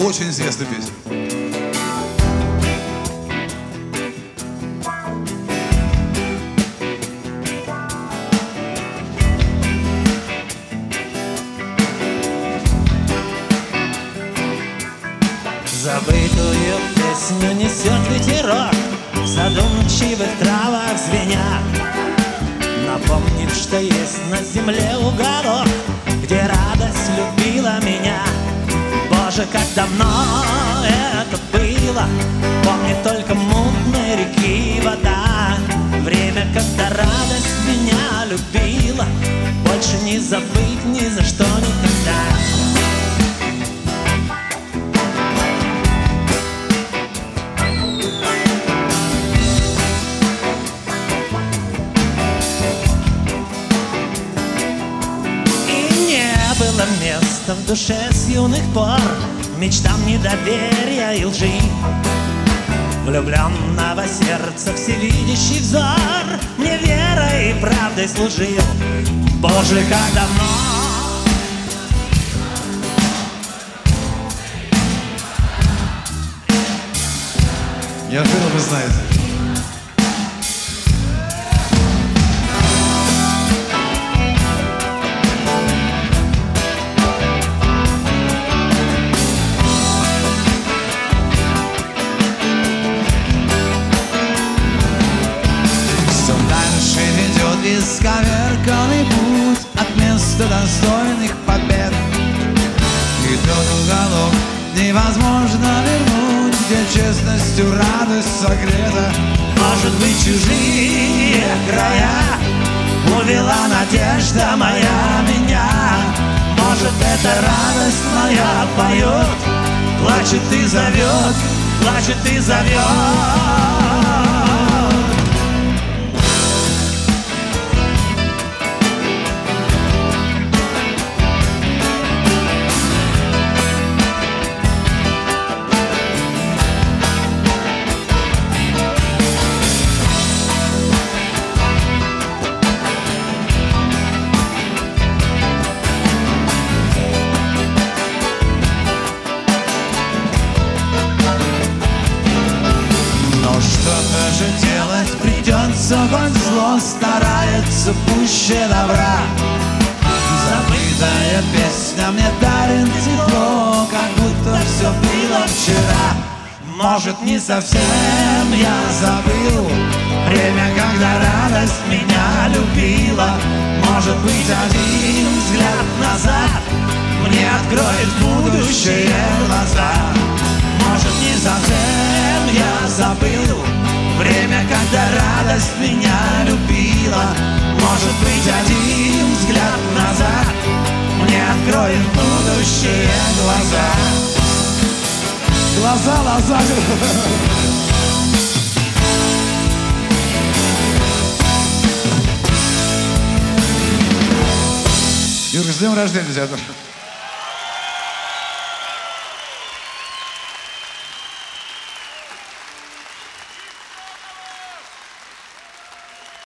Очень известная песня. Забытую песню несет ветерок в задумчивых травах звеня. Напомнит, что есть на земле уголок, где радость любила меня. Боже, как давно это было, помнит только мутной реки вода. Время, когда радость меня любила, больше не забыть ни за что никогда. Было место в душе с юных пор мечтам недоверия и лжи. Влюбленного сердца всевидящий взор мне верой и правдой служил. Боже, как давно Неожиданно вы знаете. Исковерканный путь от места достойных побед. И тот уголок невозможно вернуть, где честностью радость согрета. Может быть, чужие края увела надежда моя меня. Может, эта радость моя поет, плачет и зовет, плачет и зовет. Что-то же делать придется, хоть зло старается пуще добра. Забытая песня мне дарит тепло, как будто все было вчера. Может, не совсем я забыл время, когда радость меня любила. Может быть, один взгляд назад мне откроет будущее глаза. Может, не совсем я забыл время, когда радость меня любила. Может быть, один взгляд назад мне откроет будущее глаза. Глаза, глаза. Юрка, с днем рождения тебя.